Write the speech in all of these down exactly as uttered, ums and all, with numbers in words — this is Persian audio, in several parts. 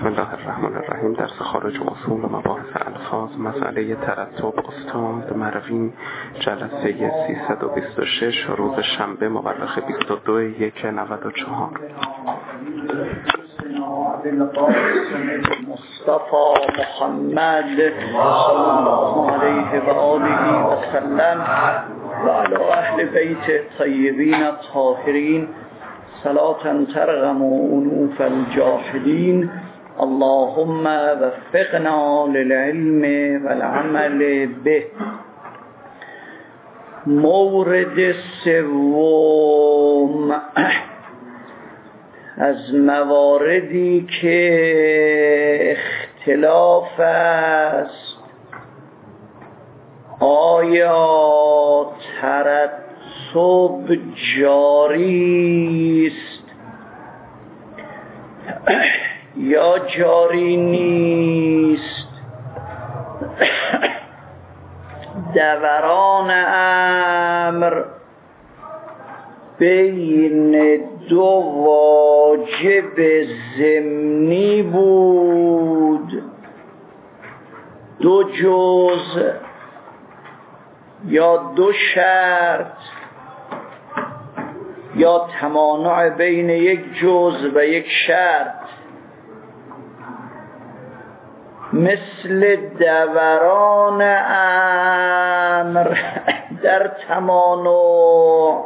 الله الرحمن الرحیم. درس خارج و اصول و مباحث الفاظ، مسئله ترتب، استاد مروی، جلسه سیصد و بیست و شش، روز شنبه مورخ بیست و دو یک نود و چهار. مصطفى محمد صلی الله علیه و آله و سلم و علی اهل بیت طیبین الطاهرین صلاة ترغم انوف الجاهلین. اللهم وفقنا للعلم والعمل به. مورد سوم از مواردی که اختلاف است، آیا ترتب جاری است یا جاری نیست؟ دوران امر بین دو واجب ضمنی بود، دو جزء یا دو شرط یا تمانع بین یک جزء و یک شرط، مثل دوران امر در تمانع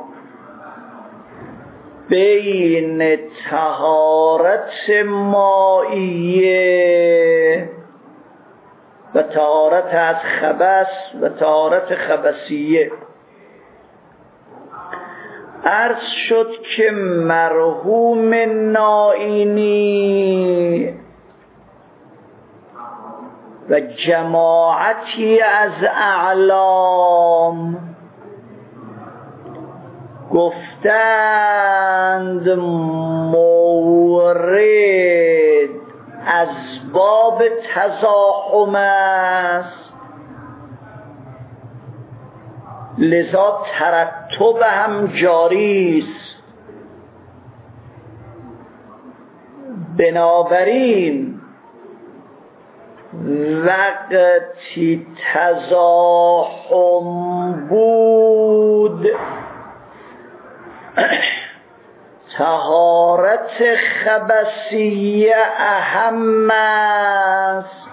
بین طهارت مائیه و طهارت از خبث و طهارت خبثیه. عرض شد که مرحوم نائینی و جماعتی از اعلام گفتند مورد از باب تزاحم است، لذا ترتب هم جاری است. بنابراین وقتی تزاحم بود طهارت خبثیه اهم است،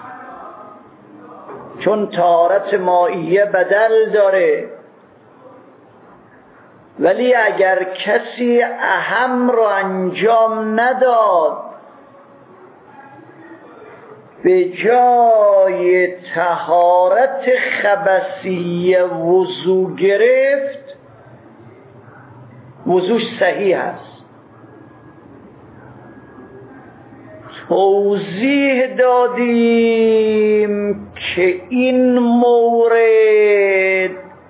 چون طهارت مائیه بدل داره. ولی اگر کسی اهم رو انجام نداد، به جای طهارت خبثیه وضو گرفت، وضوش صحیح است. توضیح دادیم که این مورد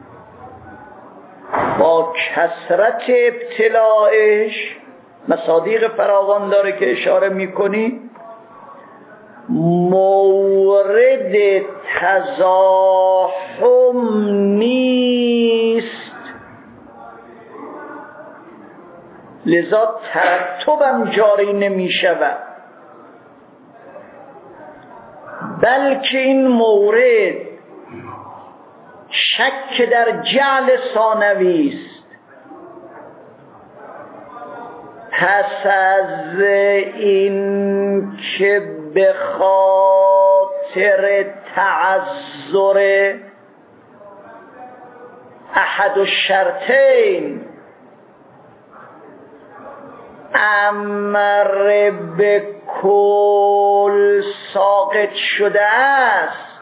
با کثرت ابتلاعش مصادیق فراوان داره که اشاره میکنی، مورد تزاحم نیست، لذا ترتبم جاری نمی شود، بلکه این مورد شک در جعل ثانوی است. پس از این که به خاطر تعذر احد الشرطین امر به کل ساقط شده است،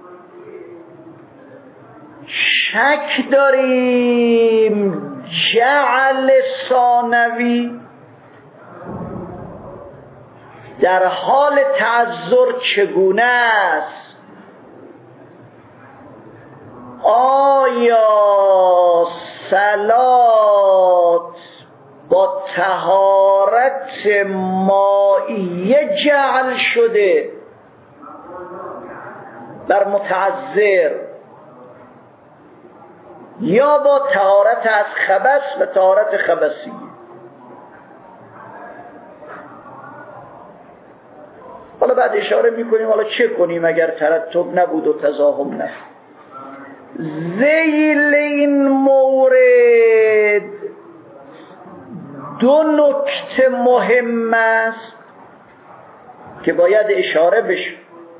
شک داریم جعل ثانوی در حال تعذر چگونه است. آیا صلات با طهارت مائیه جعل شده بر متعذر یا با طهارت از خبث و طهارت خبثی؟ حالا بعد اشاره میکنیم حالا چه کنیم اگر ترتب نبود و تزاحم نبود. ذیل این مورد دو نکته مهم است که باید اشاره بشه.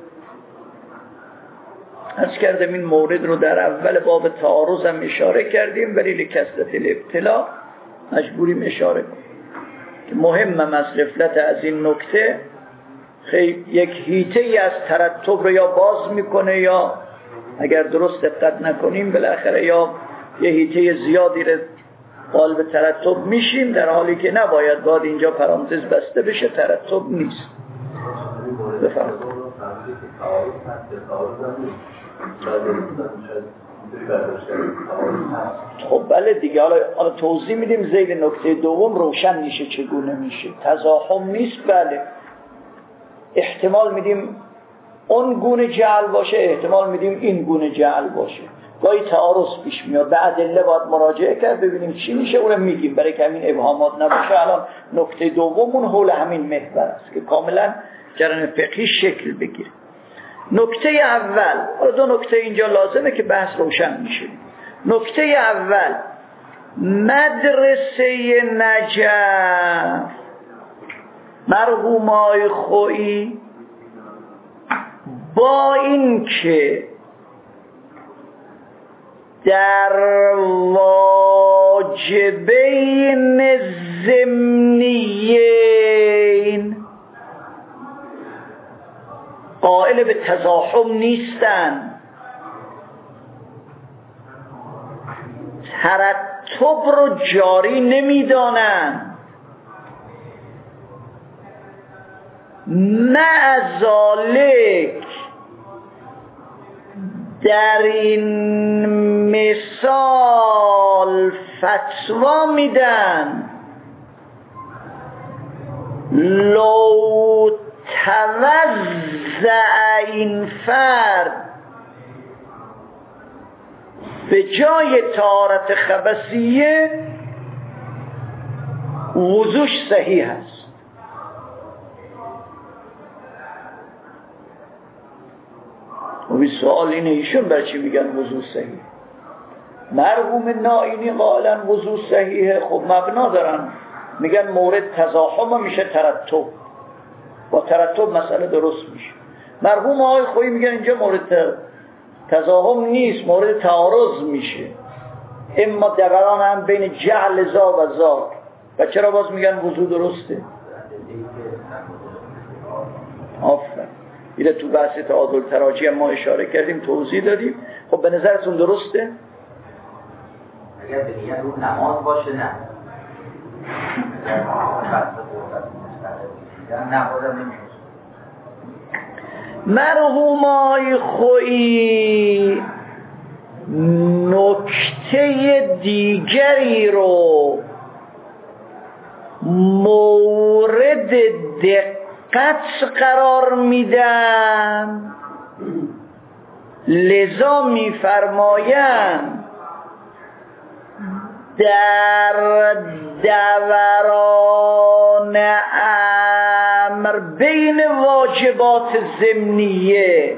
از کردم این مورد رو در اول باب تعارض هم اشاره کردیم، ولی لکثرت الابتلا مجبوریم اشاره کنیم که مهمم از غفلت از این نکته خیلی یک هیته ای از ترتب رو یا باز میکنه یا اگر درست دقت نکنیم بالاخره یا یه هیته زیادی رو قالب ترتب میشیم، در حالی که نباید. باید اینجا پرانتز بسته بشه، ترتب نیست. بفرمایید. خب بله دیگه. حالا حالا توضیح میدیم ذیل نکته دوم روشن میشه چگونه میشه. تزاحم نیست، بله احتمال میدیم اون گونه جعل باشه، احتمال میدیم این گونه جعل باشه. گاهی تعارض پیش میاد، به ادله باید مراجعه کرد ببینیم چی میشه، اونم میگیم برای که همین ابهامات نباشه. الان نکته دوممون حول همین محور است که کاملا جریان فقهی شکل بگیره. نکته اول، دو نکته اینجا لازمه که بحث روشن میشه. نکته اول، مدرسه نجف مرحوم آقای خویی با این که در واجبین ضمنیین قائل به تزاحم نیستن، ترتب رو جاری نمیدانن، معذالک در این مثال فتوا میدن لو توزع این فرد به جای طهارت خبثیه وضوش صحیح است. و بی سوال اینه ایشون برای چی میگن وضو صحیح؟ مرحوم نائینی قائلن وضو صحیحه، خب مبنا دارن، میگن مورد تزاحم میشه ترتب، با ترتب مسئله درست میشه. مرحوم آقای خویی میگن اینجا مورد تزاحم نیست، مورد تعارض میشه، اما دوران هم بین جعل زا و زا. و چرا باز میگن وضو درسته؟ آفرین. ایره تو بحث تعادل تراجی ما اشاره کردیم، توضیح دادیم. خب به نظرتون درسته؟ اگر به نیت رو نماز باشه نه مرحوم آقای خویی نکته دیگری رو مورد دقت قرار میدن، لذا میفرمایند در دوران امر بین واجبات ضمنیه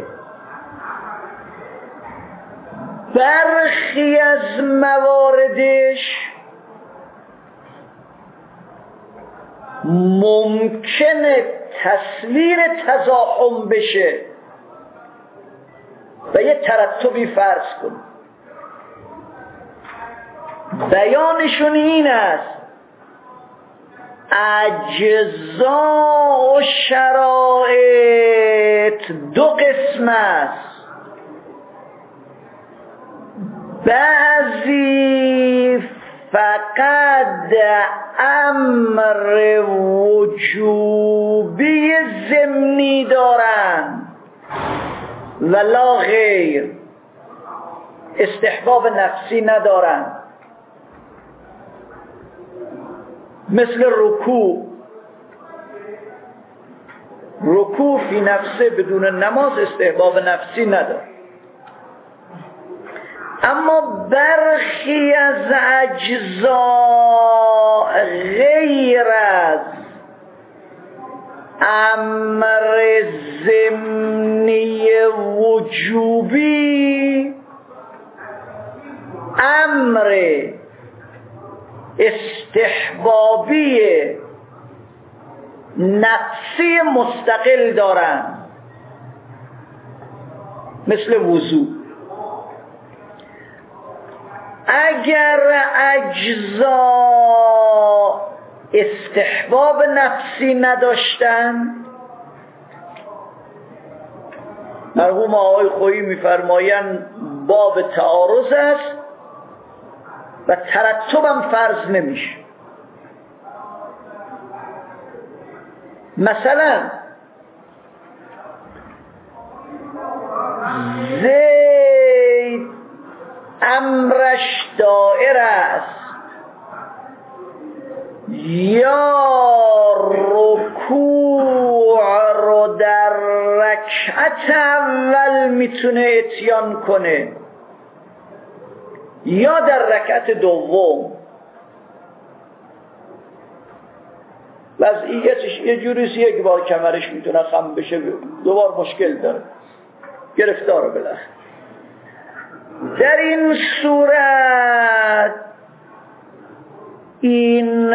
برخی از مواردش ممکنه تصویر تزاحم بشه و یه ترتبی فرض کن. بیانشون این است اجزاء و شرایط دو قسم است، بعضی فقط امر وجوبی ضمنی دارن ولا غیر، استحباب نفسی ندارن، مثل رکوع. رکوع فی نفسه بدون نماز استحباب نفسی نداره. اما برخی از اجزاء غیر از امر امر استحبابی نفسی مستقل دارن، مثل وضو. اگر اجزا استحباب نفسی نداشتن، مرحوم آقای خویی میفرمایند باب تعارض است و ترتبم فرض نمیشه. مثلا زید امرش دائر است، یا رکوع رو در رکعت اول میتونه اتیان کنه یا در رکعت دوم. وضعیتش یه جوریه، یک بار کمرش میتونه خم بشه، دوبار مشکل داره، گرفتاره بالاخره. در این صورت این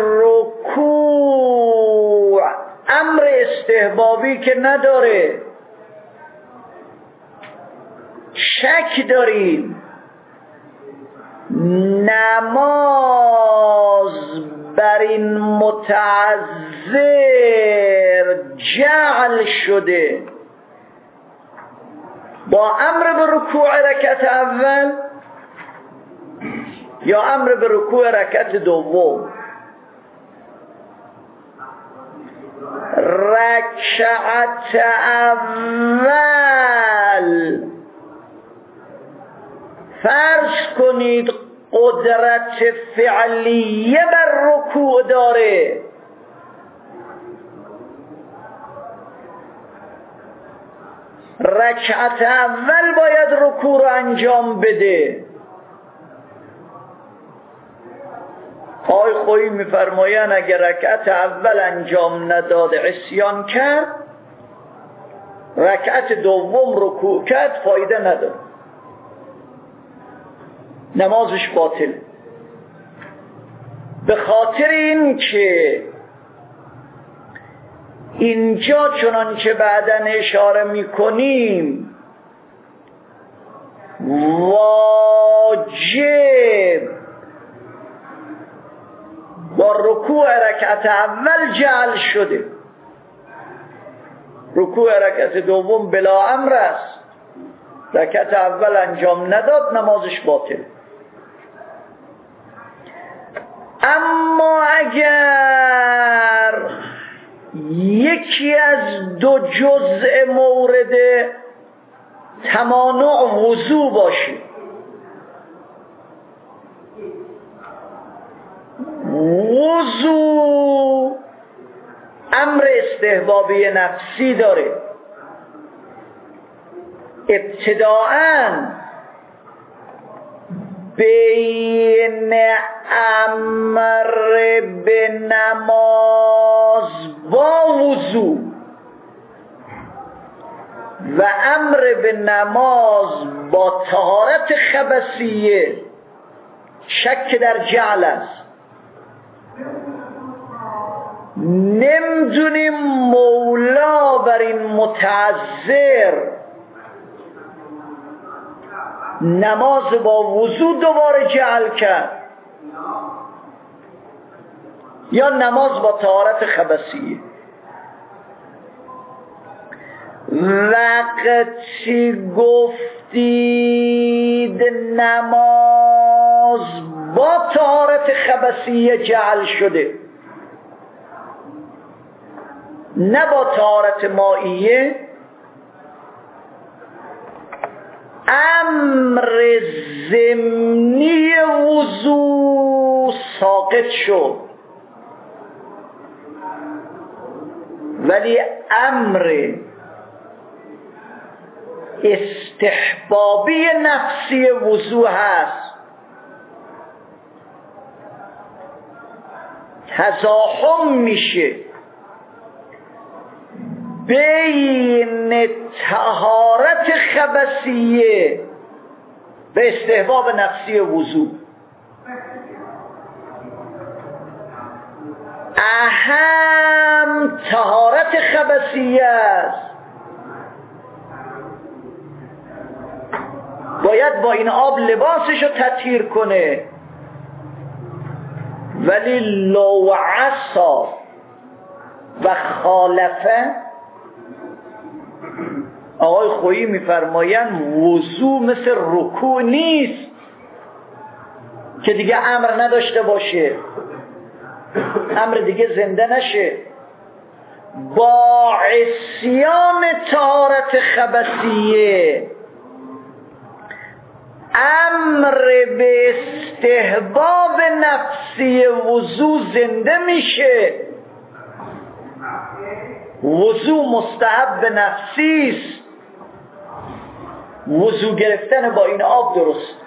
رکوع امر استحبابی که نداره، شک داریم نماز بر این متعذر جعل شده با امر به رکوع رکعت اول یا امر به رکوع رکعت دوم. رکعت اول فرض کنید قدرت فعلیه بر رکوع داره، رکعت اول باید رکوع رو انجام بده. آقای خویی میفرمایند اگر رکعت اول انجام نداد عصیان کرد، رکعت دوم رکوع کرد فایده نداره، نمازش باطل. به خاطر این که اینجا چنانچه بعداً اشاره میکنیم واجب با رکوع رکعت اول جعل شده، رکوع رکعت دوم بلا امر است، رکعت اول انجام نداد نمازش باطل. اما اگر یکی از دو جزء مورد تمانع وضو باشه، وضو امر استحبابی نفسی داره، ابتداءً بین امر به نماز با وضو و امر به نماز با طهارت خبثیه شک در جعل است. نمیدونیم مولا بر این متعذر نماز با وضو دوباره جعل کرد یا نماز با طهارت خبثیه. وقتی گفتید نماز با طهارت خبثیه جعل شده نه با طهارت مائیه، امر ضمنی وضو ساقط شد، ولی امر استحبابی نفسی وضو هست. تزاحم میشه بین طهارت خبثیه به استحباب نفسی وضو. اهم طهارت خبثیه است. باید با این آب لباسش رو تطهیر کنه. ولی لو عصا و خالفه، آقای خویی میفرمایند وضو مثل رکوع نیست که دیگه امر نداشته باشه، امر دیگه زنده نشه. با عصیان طهارت خبثیه امر به استحباب نفسی وضو زنده میشه. وضو مستحب نفسی است. وضو گرفتن با این آب درست.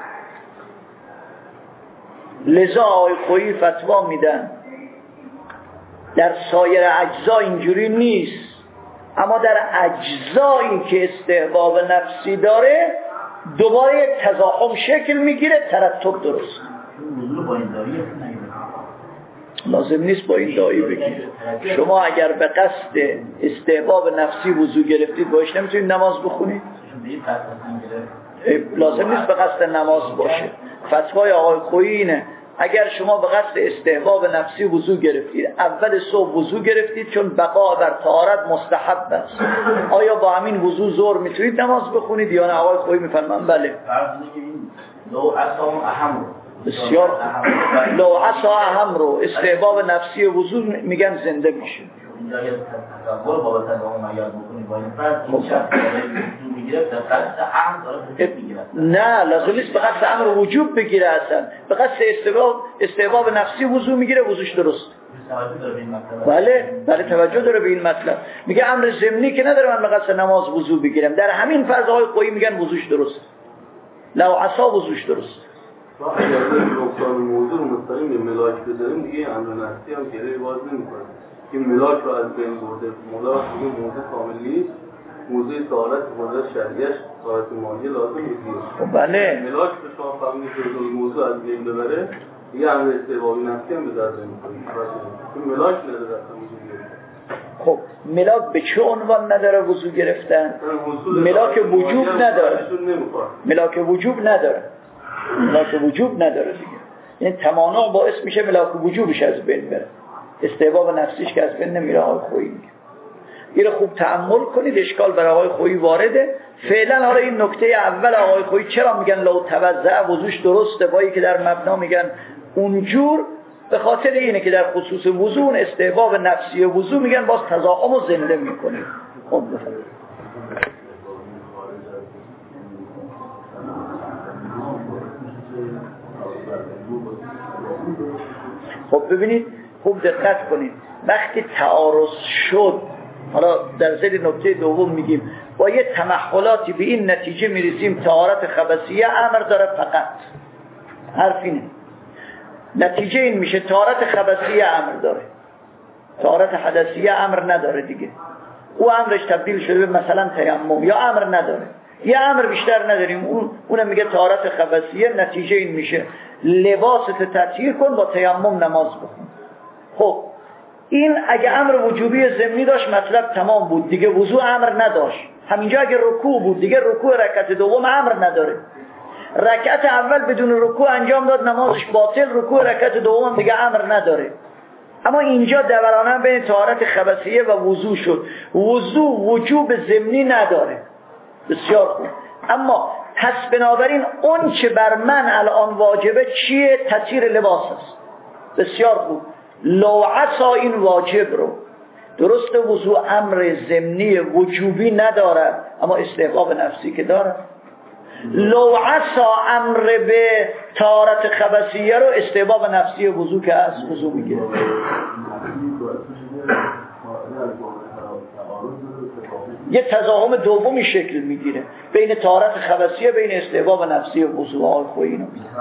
لذا آقای خویی فتوا میدن در سایر اجزا اینجوری نیست، اما در اجزایی که استحباب نفسی داره دوباره یک تضاحم شکل میگیره، ترتب درست. لازم نیست با این دایی بگیره. شما اگر به قصد استحباب نفسی وضو گرفتید باش نمیتونید نماز بخونید. لازم نیست به قصد نماز باشه. فتوای آقای خویی اینه اگر شما به قصد استحباب نفسی وضو گرفتید، اول صبح وضو گرفتید چون بقا بر طهارت مستحب است، آیا با همین وضو ظهر میتونید نماز بخونید یا نه؟ آقای خویی میفرمان بله. لو عصا اهم بسیار لو عصا اهم رو استحباب نفسی وضو میگن زنده میشه. نه لازم نیست به قصد امر وجوب بگیره، اصلا به قصد استحباب استحباب نفسی وضو میگیره، وضوش درست. بله بله توجه داره به این مطلب. میگه امر ضمنی که نداره من به قصد نماز وضو بگیرم، در همین فرض های خویی میگن وضوش درست. لو عصا وضوش درست. ما اگر نقصان موضوع مستقیم به ملاک بذاریم دیگه امر نفسی هم گره باز نمی‌کنه. این ملاک رو از بین برده. ملاک دیگه موضوع کامل نیست. موضوع طهارت موضوع شرعیش طهارت مالی لازم نیست. بله ملاک به شما فهمید که موضوع از بین ببره دیگه امر استحبابی نفسی هم به درد نمی‌خوره. این ملاک نداره اصلا. خب ملاک به چه عنوان نداره وضو گرفتن؟ ملاک وجوب نداره. ملاک وجوب نداره. ملاک وجوب نداره دیگه. این تمانع باعث میشه ملاک وجوبش از بین بره. استحباب نفسیش که از بین نمیره. آقای خویی میگه این خوب تأمل کنید، اشکال برای آقای خویی وارده. فعلا حالا این نکته اول آقای خویی چرا میگن لو توضع وضوش درسته، بایی که در مبنا میگن اونجور، به خاطر اینه که در خصوص وضو استحباب نفسی وضو میگن باز تضاعم و زنده میکنه. خب بفرمایید. خب ببینید خوب دقت کنید، وقتی تعارض شد، حالا در ذیل نکته دوم میگیم با یه تمحلاتی به این نتیجه میرسیم طهارت خبثیه امر داره فقط، حرف اینه، نتیجه این میشه طهارت خبثیه امر داره، طهارت حدثیه امر نداره دیگه. او امرش تبدیل شده به مثلا تیمم، یا امر نداره، یه امر بیشتر نداریم، اون اونم میگه طهارت خبثیه، نتیجه این میشه لباست تطهیر کن با تیمم نماز بخون. خب این اگه امر وجوبی ضمنی داشت مطلب تمام بود دیگه، وضو امر نداشت. همینجا اگه رکوع بود دیگه رکوع رکعت دوم امر نداره، رکعت اول بدون رکوع انجام داد نمازش باطل، رکوع رکعت دوم دیگه امر نداره. اما اینجا دورانه بین طهارت خبثیه و وضو شد. وضو وجوب ضمنی نداره. بسیار خوب. اما پس بنابراین اون چه بر من الان واجبه چیه؟ تطهیر لباس است. بسیار خوب. لو عصا این واجب رو، درست وضو امر ضمنی وجوبی ندارد اما استحباب نفسی که دارد. لو عصا امر به طهارت خبثیه رو استحباب نفسی وضو که از وضو میگیره. یه تضاهم دومی شکل میگیره بین طهارت خبثیه بین استحباب نفسی وضو. آقای خویی اینو میگه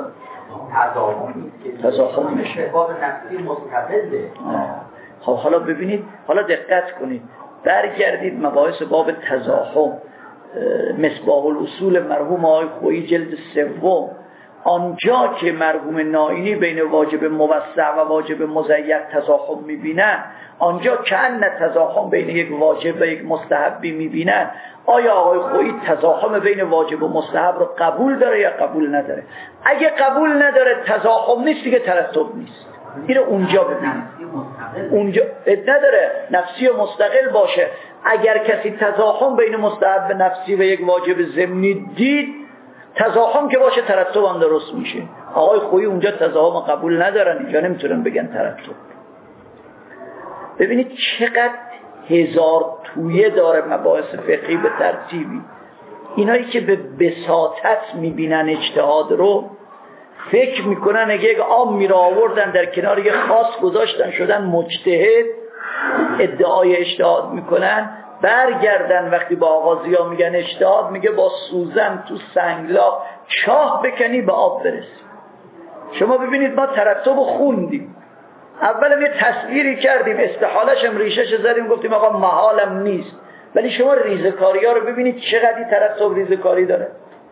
تضاهم میشه. استحباب نفسی مستقله. خب حالا ببینید، حالا دقت کنید، برگردید مباحث باب تضاهم، مصباح الاصول مرحوم آقای خویی جلد سوم آنجا که مرحوم نائینی بین واجب موسع و واجب مضیق تزاحم میبینن، آنجا کأن تزاحم بین یک واجب و یک مستحبی میبینن، آیا آقای خویی تزاحم بین واجب و مستحب رو قبول داره یا قبول نداره؟ اگه قبول نداره تزاحم نیست دیگه، ترتب نیست. اینو اونجا ببینید، اونجا نداره نفسی و مستقل باشه. اگر کسی تزاحم بین مستحب نفسی و یک واجب ضمنی دید، تزاحم که باشه ترتب هم درست میشه. آقای خویی اونجا تزاحم قبول ندارن، اینجا نمیتونن بگن ترتب. ببینید چقدر هزار تویه داره مباحث فقهی به ترتیبی. اینایی که به بساطت میبینن اجتهاد رو، فکر میکنن اگه یک عام میره آوردن در کنار یک خاص گذاشتن شدن مجتهد، ادعای اجتهاد میکنن، برگردن وقتی با آغازیا میگن اجتهاد، میگه با سوزن تو سنگلاق چاه بکنی به آب برسی. شما ببینید ما ترتب خوندیم، اولم یه تصویری کردیم، استحالش هم ریشش زدیم، گفتیم آقا محالم نیست، ولی شما ریزکاری ها رو ببینید چقدر ترتب ریزکاری داره.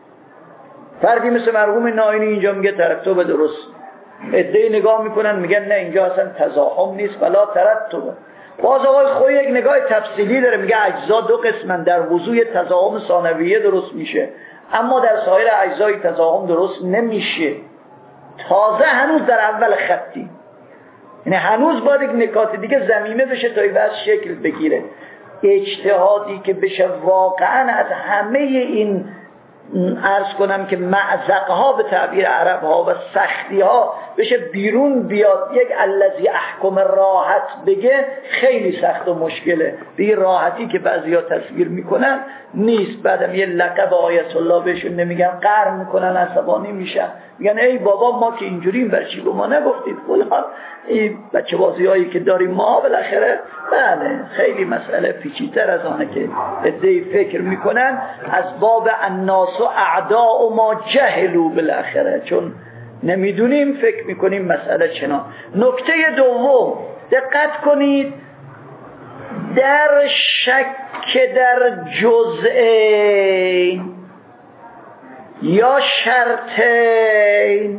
فردی مثل مرحوم نائینی اینجا میگه ترتب درست، عده‌ای نگاه میکنن میگن نه اینجا اصلا تزاحم نیست ولا ترتبه. باز آقای خویی یک نگاه تفصیلی داره، میگه اجزا دو قسمن، در وضوع تزاحم ثانویه درست میشه، اما در سایر اجزای تزاحم درست نمیشه. تازه هنوز در اول خطی، یعنی هنوز باید یک نکات دیگه زمینه بشه تا این بحث شکل بگیره. اجتهادی که بشه واقعا از همه این عرض کنم که معزقها به تعبیر عرب ها و سختی ها بشه بیرون بیاد، یک الذی احکم راحت بگه، خیلی سخت و مشکله. به این راحتی که بعضی ها تصویر میکنن نیست. بعدم یه لقب آیت الله بهشون نمیگن، قهر میکنن، عصبانی میشن، میگن ای بابا ما که اینجوریم برچی به ما نگفتید فلان. این بچه بازی هایی که داریم ما بالاخره، بله خیلی مسئله پیچیده‌تر از آنه که عده‌ای فکر میکنن، از باب الناس و اعداء و ما جهلوا بالاخره، چون نمیدونیم فکر میکنیم مسئله چنان. نکته دوم دقت کنید، در شک در جزئین یا شرطین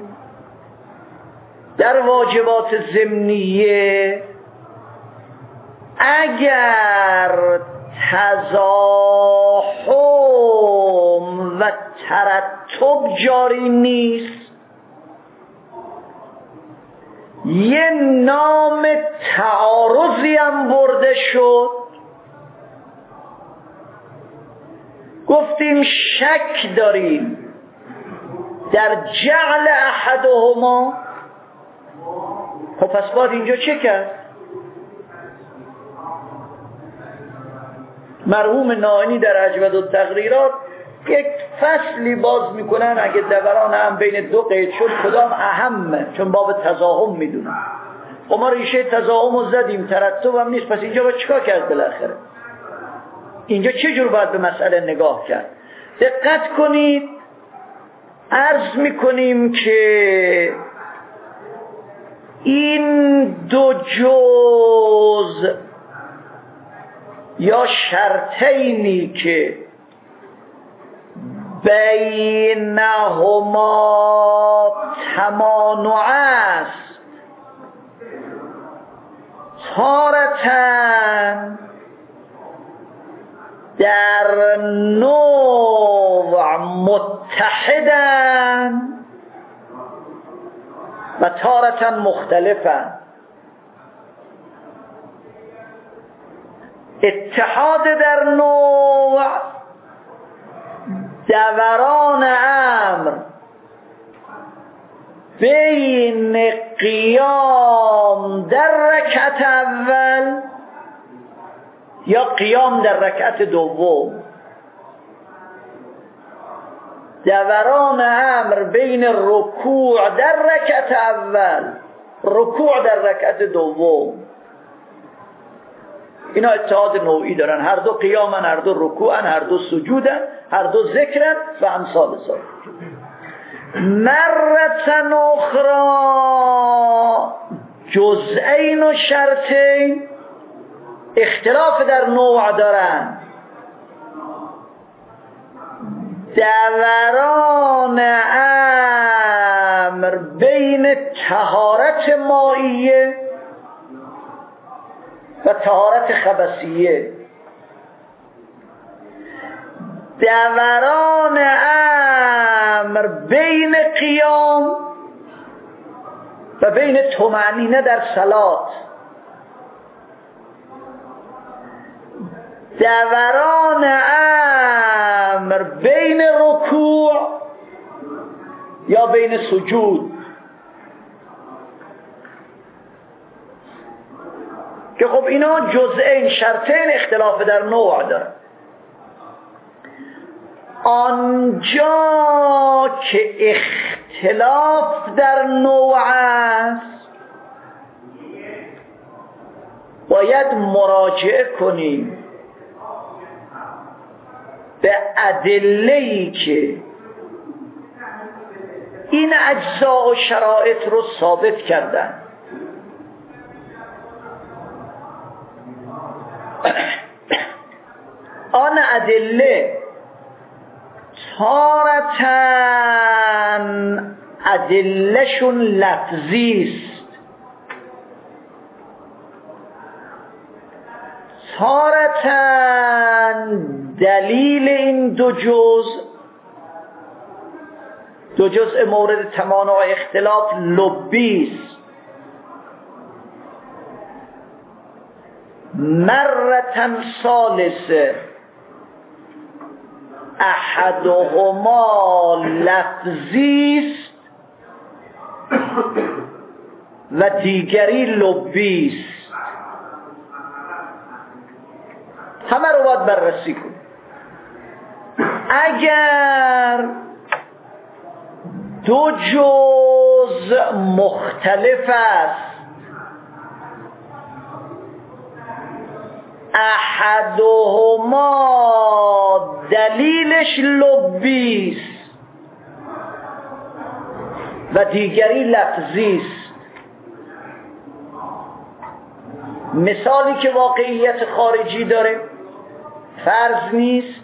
در واجبات ضمنیه، اگر تزاحم و ترتب جاری نیست، یه نام تعارضی هم برده شد، گفتیم شک داریم در جعل احدهما، خب پس باید اینجا چه کرد؟ مرحوم نائینی در اجود التقریرات یک فصلی باز میکنن، اگه دوران هم بین دو قید شد کدام اهمه، چون باب تزاحم میدونن. خب ما ریشه تزاحم رو زدیم، ترتب هم نیست، پس اینجا باید چیکار کرد بالاخره؟ اینجا چه جور باید به مسئله نگاه کرد؟ دقت کنید، عرض میکنیم که این دو جز یا شرطینی که بینهما تمانع است، تارتن در نوع متحدن و تارتن مختلفن. اتحاد در نوع دوران امر بین قیام در رکعت اول یا قیام در رکعت دوم، دوران امر بین رکوع در رکعت اول، رکوع در رکعت دوم، اینا اتحاد نوعی دارن، هر دو قیامن، هر دو رکوعن، هر دو سجودن، هر دو ذکرن و امثال ذلک. مرتن اخرى جزئین و شرطین اختلاف در نوع دارن، دوران بین طهارت مائیه و طهارت خبثیه، دوران امر بین قیام و بین طمأنینه در صلات، دوران امر بین رکوع یا بین سجود، که خب اینا جزئین شرطین اختلاف در نوع داره. آنجا که اختلاف در نوع است باید مراجعه کنیم به ادله‌ای که این اجزا و شرایط رو ثابت کردن. آن ادله تارتن ادلهشون لفظی است، تارتن دلیل این دو جزء دو جزء مورد تمانع و اختلاف لبی است. مرتن ثالثه احدهما لفظی است و دیگری لبی است. همه رو باید بررسی کنیم. اگر دو جزء مختلف است، احدهما دلیلش لبی است و دیگری لفظی است. مثالی که واقعیت خارجی داره، فرض نیست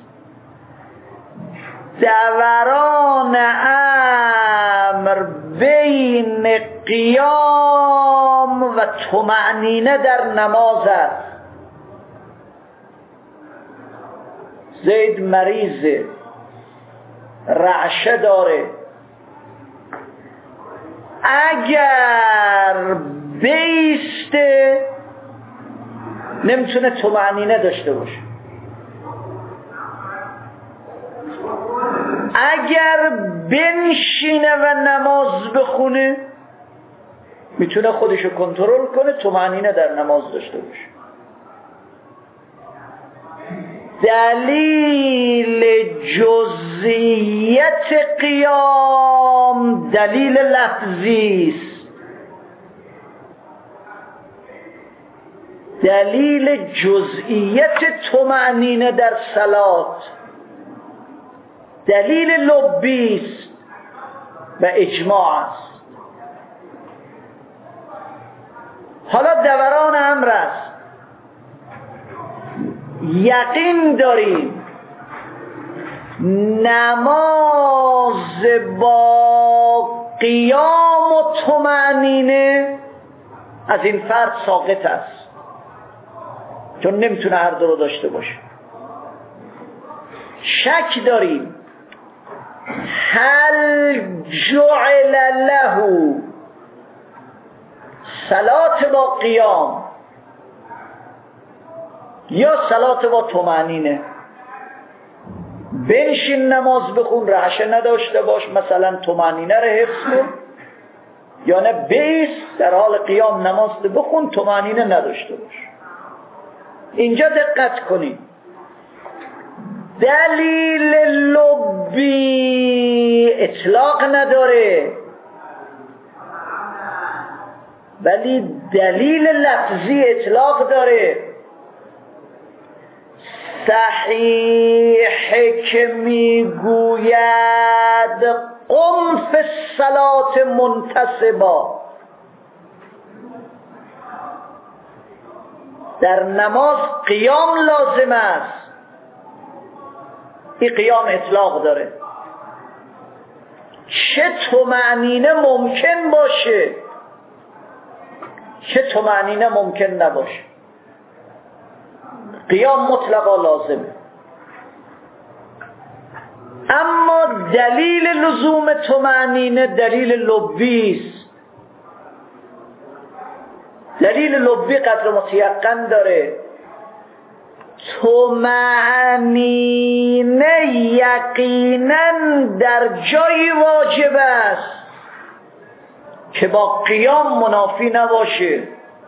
دوران امر بین قیام و طمأنینه در نماز است. زید مریضه، رعشه داره، اگر بیسته نمیتونه طمأنینه داشته باشه، اگر بنشینه و نماز بخونه میتونه خودشو کنترل کنه، طمأنینه در نماز داشته باشه. دلیل جزئیت قیام دلیل لفظی است، دلیل جزئیت طمأنینه در صلات دلیل لبی است و اجماع است. حالا دوران امر است، یقین داریم نماز با قیام و طمأنینه از این فرد ساقط است، چون نمیتونه هر دو رو داشته باشه. شک داریم هل جعل له صلات با قیام یا صلات با طمأنینه. بنشین نماز بخون، رعشه نداشته باش، مثلا طمأنینه رو حفظ کن، یا نه بیس در حال قیام نماز بخون، طمأنینه نداشته باش. اینجا دقت کنید، دلیل لبی اطلاق نداره ولی دلیل لفظی اطلاق داره. صحیح که میگوید قم فی الصلاة منتصبا، در نماز قیام لازم است. این قیام اطلاق داره، چه طمأنینه ممکن باشه چه طمأنینه ممکن نباشه. قیام مطلقا لازمه، اما دلیل لزوم طمأنینه دلیل لبی است. دلیل لبی قدر متیقن داره. طمأنینه یقینا در جایی واجب است که با قیام منافی نباشه.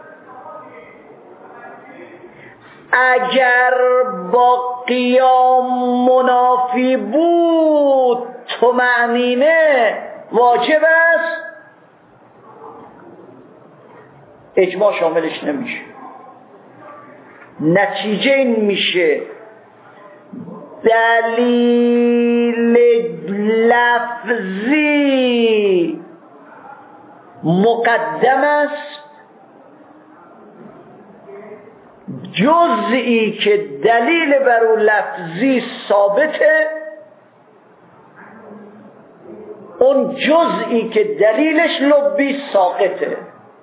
اگر با قیام منافی بود طمأنینه واجب است، اجماع شاملش نمیشه. نتیجه این میشه دلیل لفظی مقدم است، جزئی که دلیل بر اون لفظی ثابته، اون جزئی که دلیلش لبی ساقطه.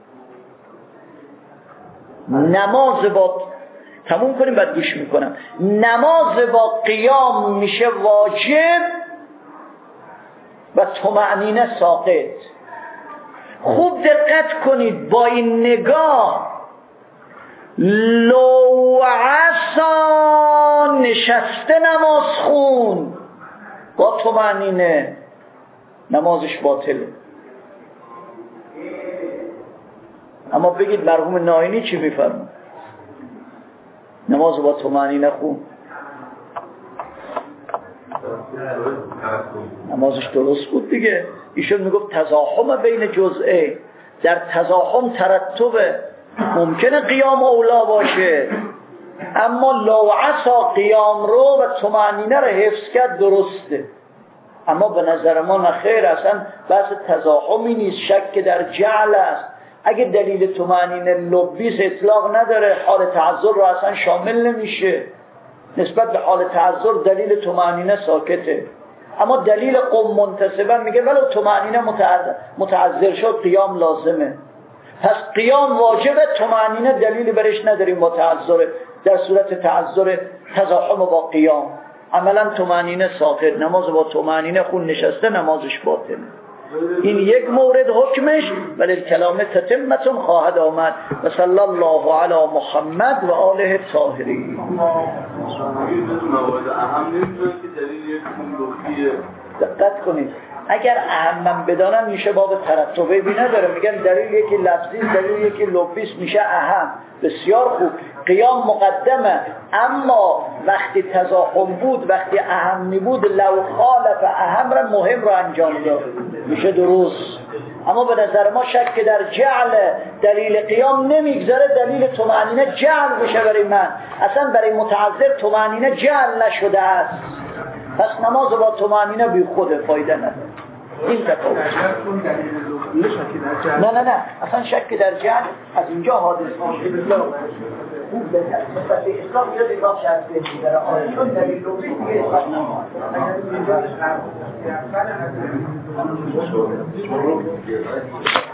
نماز با تموم کنیم بعد گوش میکنم. نماز با قیام میشه واجب و طمأنینه ساقط. خوب دقت کنید، با این نگاه لو عصا نشسته نماز خون با طمأنینه نمازش باطله. اما بگید مرحوم ناینی چی میفرمه؟ نماز با طمأنینه خون نمازش درست بود دیگه. ایشون میگفت تزاحم بین جزئه، در تزاحم ترتبه، ممکنه قیام اولا باشه، اما لو عصا قیام رو و طمأنینه رو حفظ کرد درسته. اما به نظر ما نخیر، اصلا بحث تزاحمی نیست، شک در جعل است. اگه دلیل طمأنینه لبیس اطلاق نداره، حال تعذر رو اصلا شامل نمیشه. نسبت به حال تعذر دلیل طمأنینه ساکته، اما دلیل قم منتصبا میگه ولو طمأنینه متعذر شد قیام لازمه. پس قیام واجبه، طمأنینه دلیلی برش نداریم با تعذر. در صورت تعذر تزاحم با قیام عملا طمأنینه ساقط، نماز با طمأنینه خون نشسته نمازش باطله. این یک مورد حکمش، ولی کلام تتمتون خواهد آمد. و صلی الله علی محمد و آله الطاهرین. دقت کنید، اگر اهم بدانن میشه باب ترتبه بی نداره، میگن دلیل یکی لفظی دلیل یکی لفظی میشه اهم. بسیار خوب، قیام مقدمه، اما وقتی تزاحم بود، وقتی اهمی بود، لو خالف اهم را مهم را انجام داد میشه درست. اما به نظر ما شک در جعل دلیل قیام نمیگذاره دلیل طمأنینه جعل بشه برای من. اصلا برای متعذر طمأنینه جعل نشده است، پس نماز با طمأنینه بی خود فایده نداره. این تفاوت. نه نه نه اصلا شک در جعل از اینجا حادث میشه. خوب بزن مثلا اسلام میاد اضافه شرط میذاره، آره چون دلیل لفظی دیگه اضافه نمیشه.